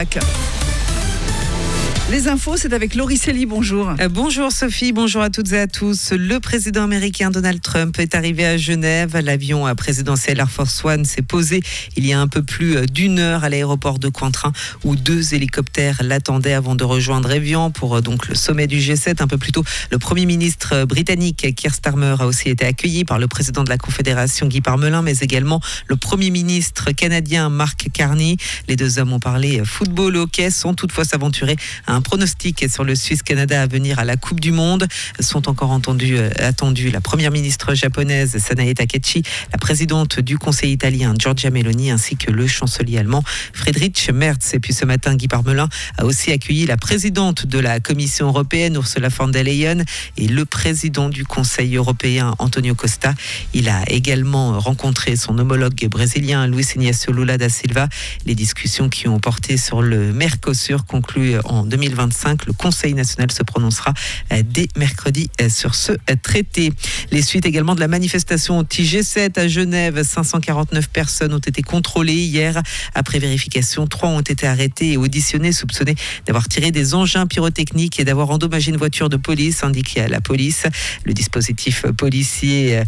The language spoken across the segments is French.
Les infos, c'est avec Laurie Célie, bonjour. Bonjour Sophie, bonjour à toutes et à tous. Le président américain Donald Trump est arrivé à Genève. L'avion présidentiel Air Force One s'est posé il y a un peu plus d'une heure à l'aéroport de Cointrin où 2 hélicoptères l'attendaient avant de rejoindre Évian pour donc le sommet du G7. Un peu plus tôt, le Premier ministre britannique Keir Starmer a aussi été accueilli par le président de la Confédération Guy Parmelin, mais également le Premier ministre canadien Mark Carney. Les 2 hommes ont parlé football, hockey, sans toutefois s'aventurer à un pronostic sur le Suisse-Canada à venir à la Coupe du Monde. Sont encore attendus la première ministre japonaise Sanae Takaichi, la présidente du Conseil italien Giorgia Meloni ainsi que le chancelier allemand Friedrich Merz. Et puis ce matin, Guy Parmelin a aussi accueilli la présidente de la Commission européenne Ursula von der Leyen et le président du Conseil européen Antonio Costa. Il a également rencontré son homologue brésilien Luis Inácio Lula da Silva. Les discussions qui ont porté sur le Mercosur conclues en 2025. Le Conseil national se prononcera dès mercredi sur ce traité. Les suites également de la manifestation anti-G7 à Genève. 549 personnes ont été contrôlées hier. Après vérification, 3 ont été arrêtés et auditionnés, soupçonnés d'avoir tiré des engins pyrotechniques et d'avoir endommagé une voiture de police, indiqué à la police. Le dispositif policier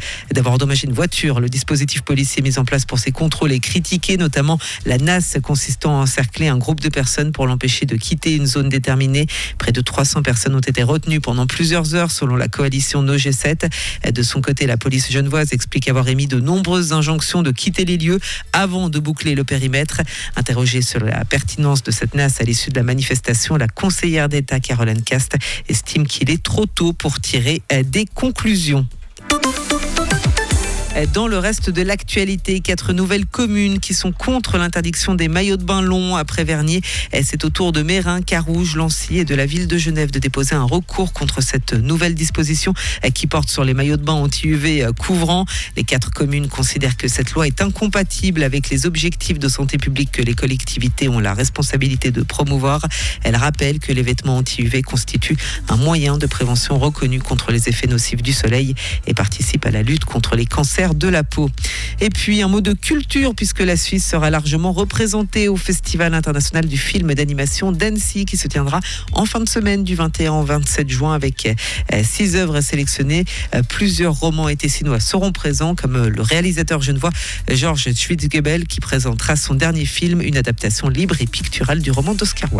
mis en place pour ces contrôles est critiqué, notamment la NAS consistant à encercler un groupe de personnes pour l'empêcher de quitter une zone déterminée. Près de 300 personnes ont été retenues pendant plusieurs heures selon la coalition No G7. De son côté, la police genevoise explique avoir émis de nombreuses injonctions de quitter les lieux avant de boucler le périmètre. Interrogée sur la pertinence de cette NAS à l'issue de la manifestation, la conseillère d'État Caroline Cast estime qu'il est trop tôt pour tirer des conclusions. Dans le reste de l'actualité, 4 nouvelles communes qui sont contre l'interdiction des maillots de bain longs après Vernier. C'est au tour de Meyrin, Carouge, Lancy et de la ville de Genève de déposer un recours contre cette nouvelle disposition qui porte sur les maillots de bain anti-UV couvrants. Les 4 communes considèrent que cette loi est incompatible avec les objectifs de santé publique que les collectivités ont la responsabilité de promouvoir. Elles rappellent que les vêtements anti-UV constituent un moyen de prévention reconnu contre les effets nocifs du soleil et participent à la lutte contre les cancers de la peau. Et puis un mot de culture puisque la Suisse sera largement représentée au Festival international du film d'animation d'Annecy qui se tiendra en fin de semaine du 21 au 27 juin avec 6 œuvres sélectionnées. Plusieurs romans et tessinois seront présents comme le réalisateur genevois Georges Schwitzgebel qui présentera son dernier film, une adaptation libre et picturale du roman d'Oscar Wilde.